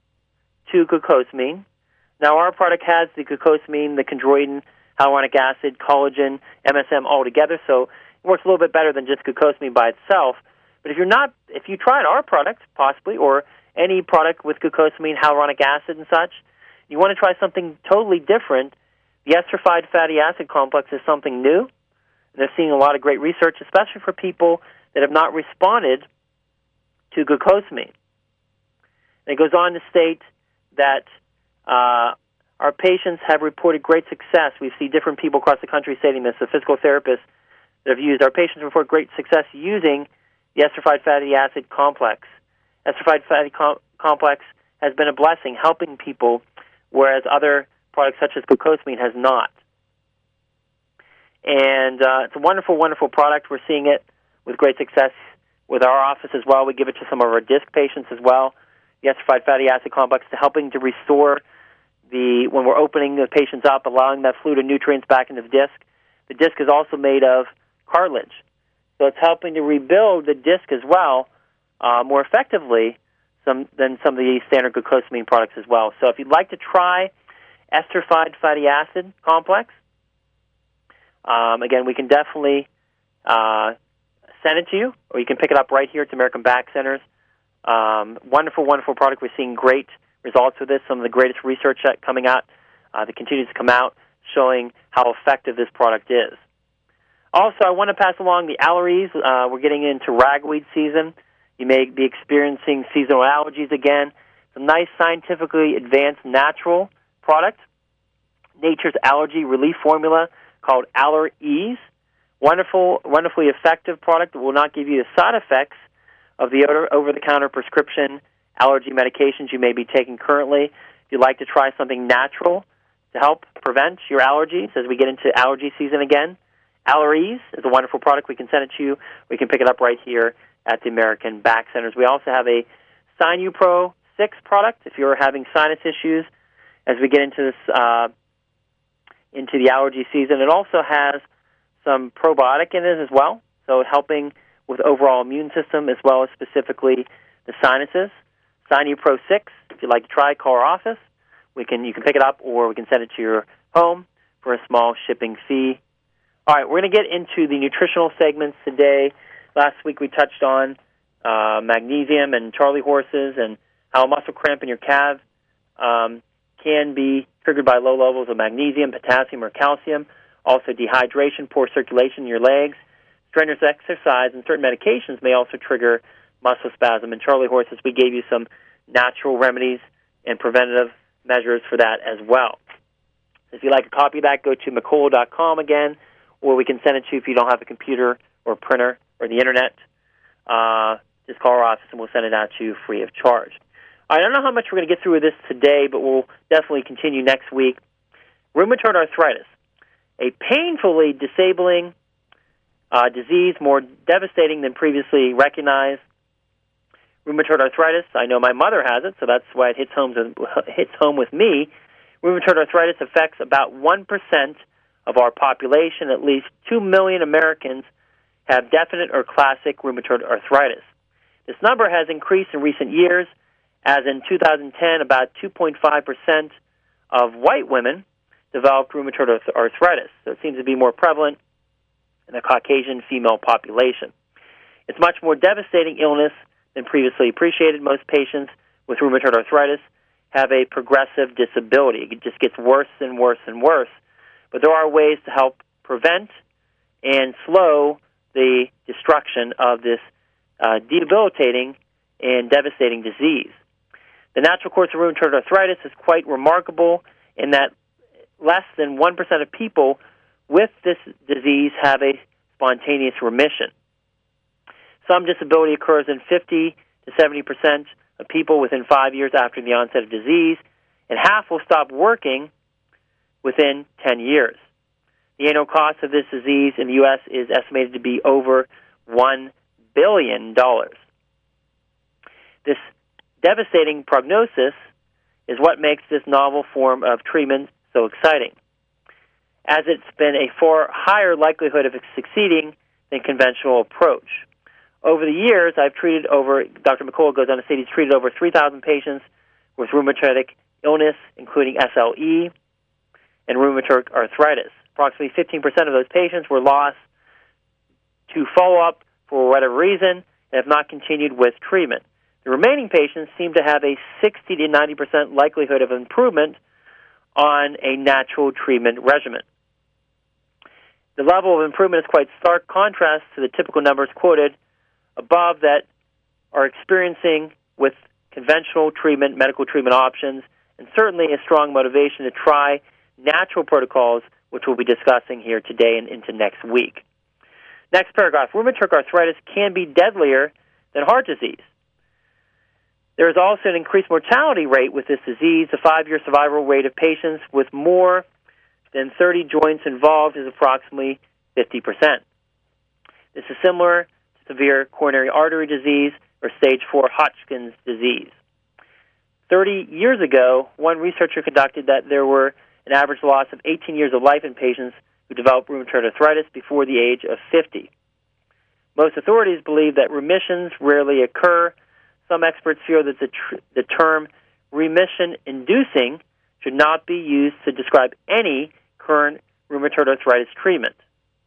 to glucosamine. Now, our product has the glucosamine, the chondroitin, hyaluronic acid, collagen, M S M all together, so it works a little bit better than just glucosamine by itself. But if you're not, if you tried our product, possibly, or any product with glucosamine, hyaluronic acid, and such. You want to try something totally different. The esterified fatty acid complex is something new. And they're seeing a lot of great research, especially for people that have not responded to glucosamine. And it goes on to state that uh, our patients have reported great success. We see different people across the country stating this. The physical therapists that have used our patients report great success using the esterified fatty acid complex. Esterified fatty com- complex has been a blessing, helping people, whereas other products such as glucosamine has not. And uh, it's a wonderful, wonderful product. We're seeing it with great success with our office as well. We give it to some of our disc patients as well, the esterified fatty acid complex, to helping to restore the, when we're opening the patients up, allowing that fluid and nutrients back into the disc. The disc is also made of cartilage. So it's helping to rebuild the disc as well uh, more effectively some, than some of the standard glucosamine products as well. So if you'd like to try esterified fatty acid complex, um, again, we can definitely uh, send it to you, or you can pick it up right here at the American Back Centers. Um, wonderful, wonderful product. We're seeing great results with this. Some of the greatest research that coming out uh, that continues to come out showing how effective this product is. Also, I want to pass along the allergies. Uh, we're getting into ragweed season. You may be experiencing seasonal allergies again. It's a nice, scientifically advanced, natural product. Nature's allergy relief formula called Aller-Ease. Wonderful, wonderfully effective product that will not give you the side effects of the over-the-counter prescription allergy medications you may be taking currently. If you'd like to try something natural to help prevent your allergies as we get into allergy season again, Aller-Ease is a wonderful product. We can send it to you. We can pick it up right here at the American Back Centers. We also have a SinuPro six product if you're having sinus issues as we get into this uh, into the allergy season. It also has some probiotic in it as well, so helping with overall immune system as well as specifically the sinuses. SinuPro six, if you'd like to try, call our office. We can you can pick it up, or we can send it to your home for a small shipping fee. All right, we're going to get into the nutritional segments today. Last week we touched on uh, magnesium and Charlie horses and how a muscle cramp in your calf um, can be triggered by low levels of magnesium, potassium, or calcium. Also dehydration, poor circulation in your legs. Strenuous exercise and certain medications may also trigger muscle spasm. In Charlie horses, we gave you some natural remedies and preventative measures for that as well. If you'd like a copy of that, go to McCullough dot com again, or we can send it to you if you don't have a computer or printer or the Internet. Uh, just call our office and we'll send it out to you free of charge. I don't know how much we're going to get through with this today, but we'll definitely continue next week. Rheumatoid arthritis, a painfully disabling uh, disease, more devastating than previously recognized. Rheumatoid arthritis, I know my mother has it, so that's why it hits home, hits home with me. Rheumatoid arthritis affects about one percent of our population. At least two million Americans have definite or classic rheumatoid arthritis. This number has increased in recent years, as in two thousand ten, about two point five percent of white women developed rheumatoid arthritis. So it seems to be more prevalent in the Caucasian female population. It's much more devastating illness than previously appreciated. Most patients with rheumatoid arthritis have a progressive disability. It just gets worse and worse and worse. But there are ways to help prevent and slow the destruction of this uh, debilitating and devastating disease. The natural course of rheumatoid arthritis is quite remarkable in that less than one percent of people with this disease have a spontaneous remission. Some disability occurs in fifty to seventy percent of people within five years after the onset of disease, and half will stop working within ten years. The annual cost of this disease in the U S is estimated to be over one billion dollars. This devastating prognosis is what makes this novel form of treatment so exciting, as it's been a far higher likelihood of succeeding than conventional approach. Over the years, I've treated over, Doctor McCullough goes on to say he's treated over three thousand patients with rheumatic illness, including S L E and rheumatoid arthritis. Approximately fifteen percent of those patients were lost to follow-up for whatever reason and have not continued with treatment. The remaining patients seem to have a sixty to ninety percent likelihood of improvement on a natural treatment regimen. The level of improvement is quite stark contrast to the typical numbers quoted above that are experiencing with conventional treatment, medical treatment options, and certainly a strong motivation to try natural protocols, which we'll be discussing here today and into next week. Next paragraph, rheumatoid arthritis can be deadlier than heart disease. There is also an increased mortality rate with this disease. The five-year survival rate of patients with more than thirty joints involved is approximately fifty percent. This is similar to severe coronary artery disease or stage four Hodgkin's disease. thirty years ago, one researcher conducted that there were an average loss of eighteen years of life in patients who developed rheumatoid arthritis before the age of fifty. Most authorities believe that remissions rarely occur. Some experts feel that the, tr- the term remission-inducing should not be used to describe any current rheumatoid arthritis treatment.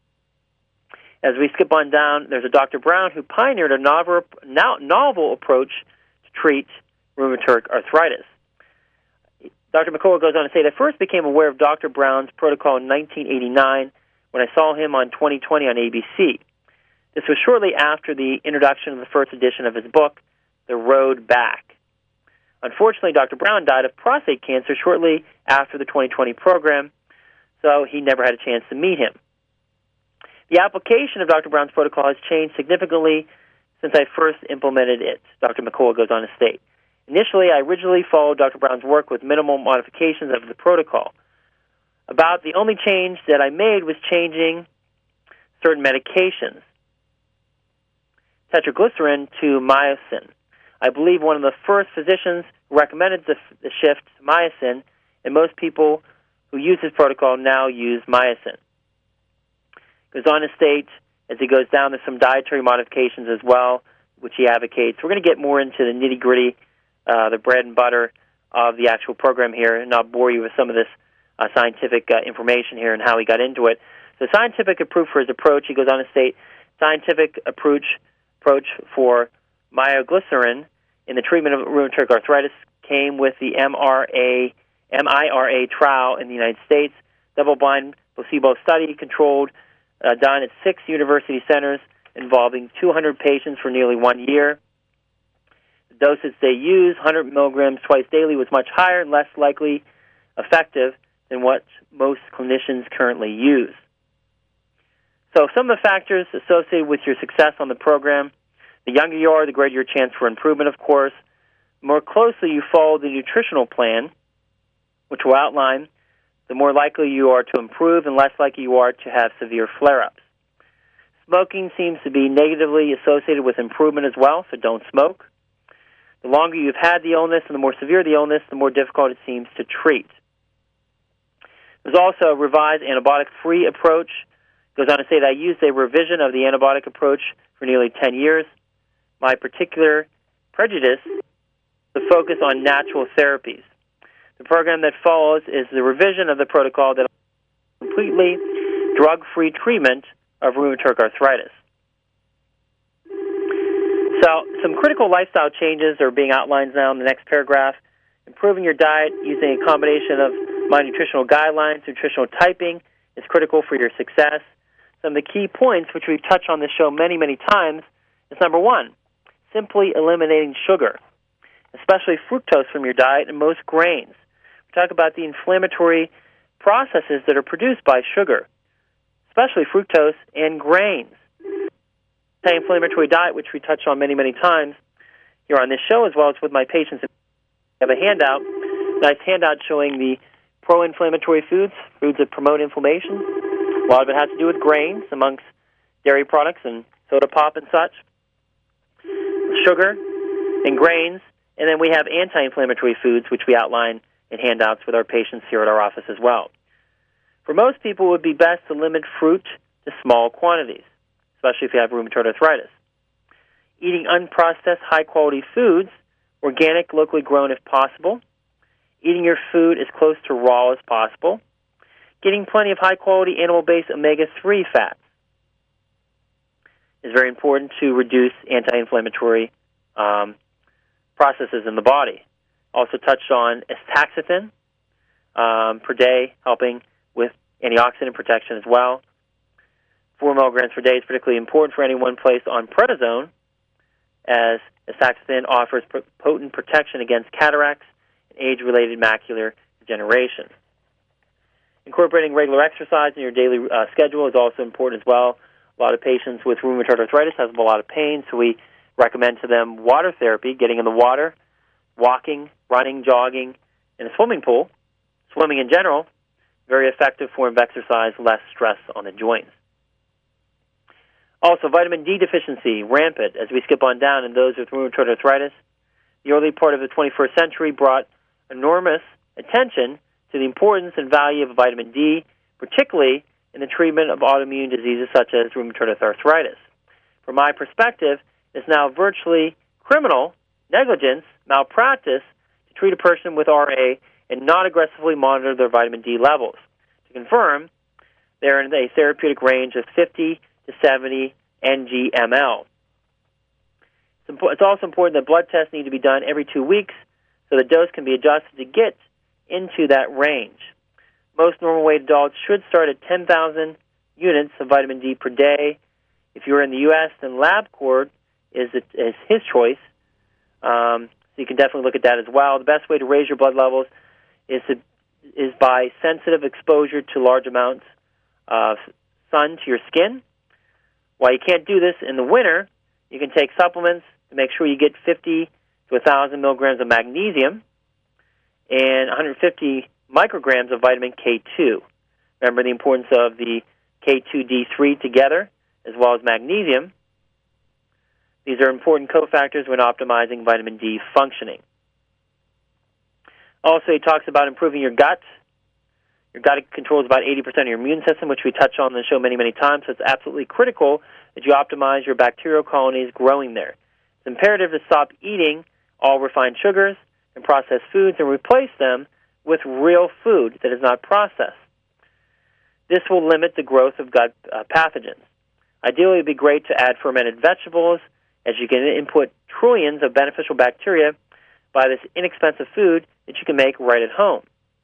As we skip on down, there's a Doctor Brown who pioneered a novel, novel approach to treat rheumatoid arthritis. Doctor McCullough goes on to say, I first became aware of Doctor Brown's protocol in nineteen eighty-nine when I saw him on twenty twenty on A B C. This was shortly after the introduction of the first edition of his book, The Road Back. Unfortunately, Doctor Brown died of prostate cancer shortly after the twenty twenty program, so he never had a chance to meet him. The application of Doctor Brown's protocol has changed significantly since I first implemented it, Doctor McCullough goes on to state. Initially, I originally followed Doctor Brown's work with minimal modifications of the protocol. About the only change that I made was changing certain medications, tetraglycerin to myosin. I believe one of the first physicians recommended the, the shift to myosin, and most people who use this protocol now use myosin. Goes on to state, as he goes down, there's some dietary modifications as well, which he advocates. We're going to get more into the nitty-gritty, uh, the bread and butter of the actual program here, and I'll bore you with some of this uh, scientific uh, information here and how he got into it. So scientific approved for his approach, he goes on to state, scientific approach, approach for myoglycerin in the treatment of rheumatoid arthritis came with the M R A, M I R A trial in the United States, double-blind placebo study controlled, uh, done at six university centers involving two hundred patients for nearly one year. The dosage they used, one hundred milligrams twice daily, was much higher and less likely effective than what most clinicians currently use. So some of the factors associated with your success on the program: the younger you are, the greater your chance for improvement, of course. The more closely you follow the nutritional plan, which we'll outline, the more likely you are to improve and less likely you are to have severe flare-ups. Smoking seems to be negatively associated with improvement as well, so don't smoke. The longer you've had the illness and the more severe the illness, the more difficult it seems to treat. There's also a revised antibiotic-free approach. It goes on to say that I used a revision of the antibiotic approach for nearly ten years. My particular prejudice is to focus on natural therapies. The program that follows is the revision of the protocol that completely drug-free treatment of rheumatoid arthritis. So some critical lifestyle changes are being outlined now in the next paragraph. Improving your diet using a combination of my nutritional guidelines, nutritional typing is critical for your success. Some of the key points, which we've touched on this show many, many times, is number one, simply eliminating sugar, especially fructose from your diet and most grains. We talk about the inflammatory processes that are produced by sugar, especially fructose and grains. Anti-inflammatory diet, which we touch on many, many times here on this show, as well as with my patients. I have a handout, a nice handout showing the pro-inflammatory foods, foods that promote inflammation. A lot of it has to do with grains, amongst dairy products and soda pop and such, sugar and grains, and then we have anti-inflammatory foods, which we outline in handouts with our patients here at our office as well. For most people, it would be best to limit fruit to small quantities, especially if you have rheumatoid arthritis. Eating unprocessed, high-quality foods, organic, locally grown if possible. Eating your food as close to raw as possible. Getting plenty of high-quality animal-based omega three fats is very important to reduce anti-inflammatory um, processes in the body. Also touched on astaxanthin um, per day, helping with antioxidant protection as well. Four milligrams per day is particularly important for anyone placed on prednisone, as astaxanthin offers potent protection against cataracts and age-related macular degeneration. Incorporating regular exercise in your daily uh, schedule is also important as well. A lot of patients with rheumatoid arthritis have a lot of pain, so we recommend to them water therapy, getting in the water, walking, running, jogging, in a swimming pool. Swimming in general, very effective form of exercise, less stress on the joints. Also, vitamin D deficiency, rampant, as we skip on down in those with rheumatoid arthritis. The early part of the twenty-first century brought enormous attention to the importance and value of vitamin D, particularly in the treatment of autoimmune diseases such as rheumatoid arthritis. From my perspective, it's now virtually criminal negligence, malpractice, to treat a person with R A and not aggressively monitor their vitamin D levels. To confirm, they're in a therapeutic range of fifty to seventy N G M L. It's also important that blood tests need to be done every two weeks so the dose can be adjusted to get into that range. Most normal weight adults should start at ten thousand units of vitamin D per day. If you're in the U S, then LabCorp is, is his choice. Um, so you can definitely look at that as well. The best way to raise your blood levels is to, is by sensitive exposure to large amounts of sun to your skin. While you can't do this in the winter, you can take supplements to make sure you get fifty to one thousand milligrams of magnesium and one hundred fifty micrograms of vitamin K two. Remember the importance of the K two D three together, as well as magnesium. These are important cofactors when optimizing vitamin D functioning. Also, he talks about improving your gut. Your gut controls about eighty percent of your immune system, which we touch on the show many, many times, so it's absolutely critical that you optimize your bacterial colonies growing there. It's imperative to stop eating all refined sugars and processed foods and replace them with real food that is not processed. This will limit the growth of gut uh, pathogens. Ideally, it would be great to add fermented vegetables, as you can input trillions of beneficial bacteria by this inexpensive food that you can make right at home.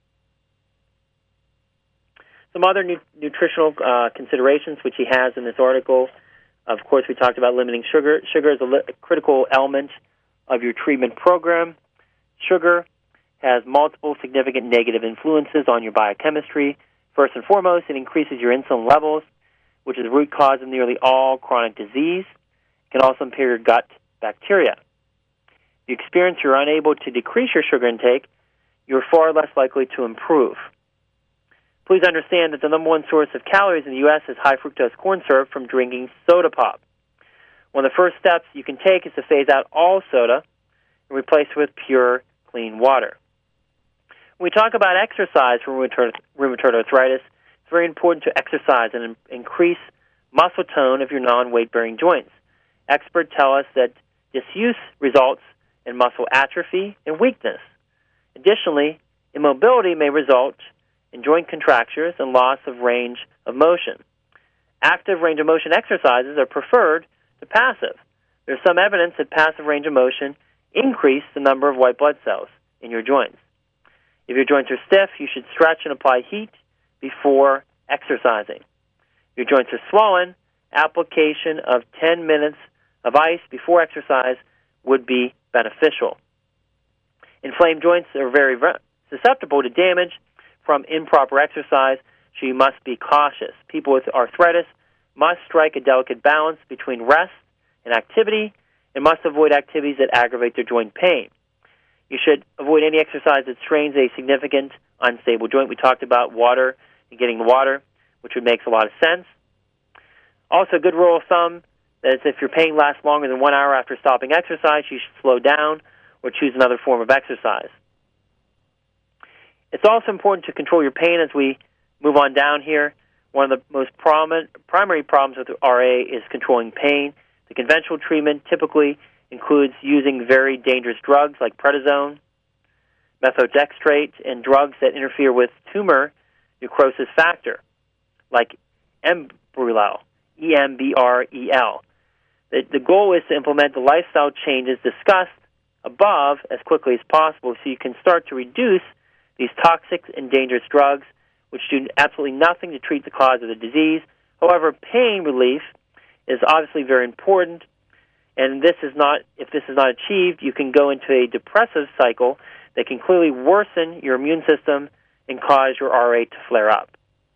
Some other nu- nutritional uh, considerations which he has in this article. Of course, we talked about limiting sugar. Sugar is a, li- a critical element of your treatment program. Sugar has multiple significant negative influences on your biochemistry. First and foremost, it increases your insulin levels, which is the root cause of nearly all chronic disease. It can also impair your gut bacteria. If you experience you're unable to decrease your sugar intake, you're far less likely to improve. Please understand that the number one source of calories in the U S is high fructose corn syrup from drinking soda pop. One of the first steps you can take is to phase out all soda and replace it with pure, clean water. When we talk about exercise for rheumatoid, rheumatoid arthritis, it's very important to exercise and increase muscle tone of your non-weight-bearing joints. Experts tell us that disuse results in muscle atrophy and weakness. Additionally, immobility may result in joint contractures and loss of range of motion. Active range of motion exercises are preferred to passive. There's some evidence that passive range of motion increase the number of white blood cells in your joints. If your joints are stiff, you should stretch and apply heat before exercising. If your joints are swollen, application of ten minutes of ice before exercise would be beneficial. Inflamed joints are very susceptible to damage from improper exercise, so you must be cautious. People with arthritis must strike a delicate balance between rest and activity and must avoid activities that aggravate their joint pain. You should avoid any exercise that strains a significant unstable joint. We talked about water and getting the water, which would make a lot of sense. Also, a good rule of thumb is if your pain lasts longer than one hour after stopping exercise, you should slow down or choose another form of exercise. It's also important to control your pain as we move on down here. One of the most prominent, primary problems with R A is controlling pain. The conventional treatment typically includes using very dangerous drugs like prednisone, methotrexate, and drugs that interfere with tumor necrosis factor, like Enbrel, E M B R E L. The, the goal is to implement the lifestyle changes discussed above as quickly as possible so you can start to reduce these toxic and dangerous drugs, which do absolutely nothing to treat the cause of the disease. However, pain relief is obviously very important, and this is not, if this is not achieved, you can go into a depressive cycle that can clearly worsen your immune system and cause your R A to flare up.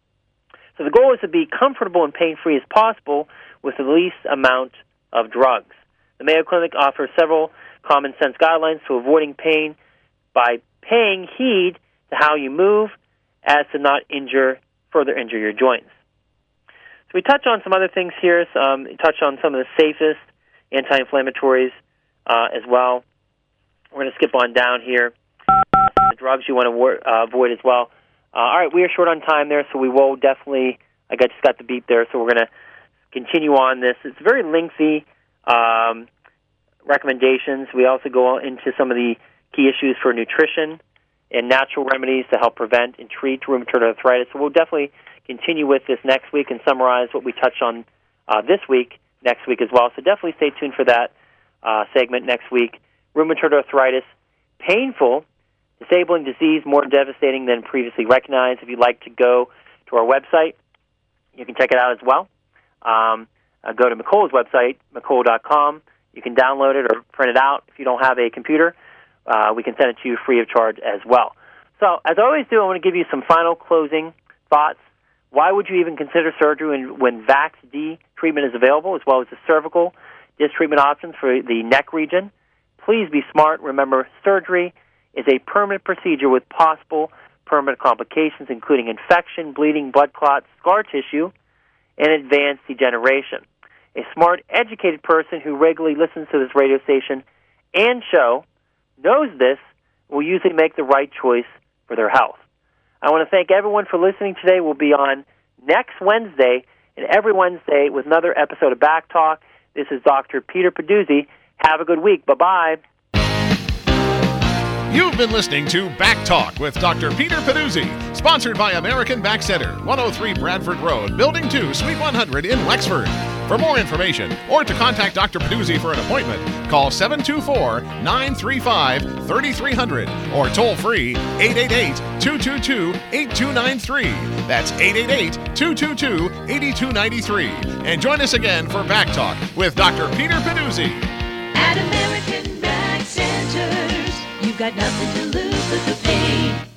So the goal is to be comfortable and pain-free as possible with the least amount of drugs. The Mayo Clinic offers several common-sense guidelines to avoiding pain by paying heed to how you move as to not injure, further injure your joints. So we touch on some other things here. Um, we touch on some of the safest anti-inflammatories uh, as well. We're going to skip on down here. The drugs you want to wo- uh, avoid as well. Uh, all right, we are short on time there, so we will definitely, I got, just got the beep there, so we're going to continue on this. It's very lengthy um, recommendations. We also go into some of the key issues for nutrition and natural remedies to help prevent and treat rheumatoid arthritis. So we'll definitely continue with this next week and summarize what we touched on uh, this week next week as well. So definitely stay tuned for that uh, segment next week. Rheumatoid arthritis, painful, disabling disease, more devastating than previously recognized. If you'd like to go to our website, you can check it out as well. Um, uh, go to McColl's website, McColl dot com. You can download it or print it out. If you don't have a computer, uh, we can send it to you free of charge as well. So, as I always do, I want to give you some final closing thoughts. Why would you even consider surgery when, when V A X D treatment is available, as well as the cervical disc treatment options for the neck region? Please be smart. Remember, surgery is a permanent procedure with possible permanent complications, including infection, bleeding, blood clots, scar tissue, and advanced degeneration. A smart, educated person who regularly listens to this radio station and show knows this will usually make the right choice for their health. I want to thank everyone for listening today. We'll be on next Wednesday and every Wednesday with another episode of Back Talk. This is Doctor Peter Peduzzi. Have a good week. Bye-bye. You've been listening to Back Talk with Doctor Peter Peduzzi, sponsored by American Back Center, one oh three Bradford Road, Building two, Suite one hundred in Wexford. For more information or to contact Doctor Peduzzi for an appointment, call seven two four, nine three five, three three zero zero or toll free eight eight eight, two two two, eight two nine three. That's eight eight eight, two two two, eight two nine three. And join us again for Back Talk with Doctor Peter Peduzzi. At American Back Centers, you've got nothing to lose but the pain.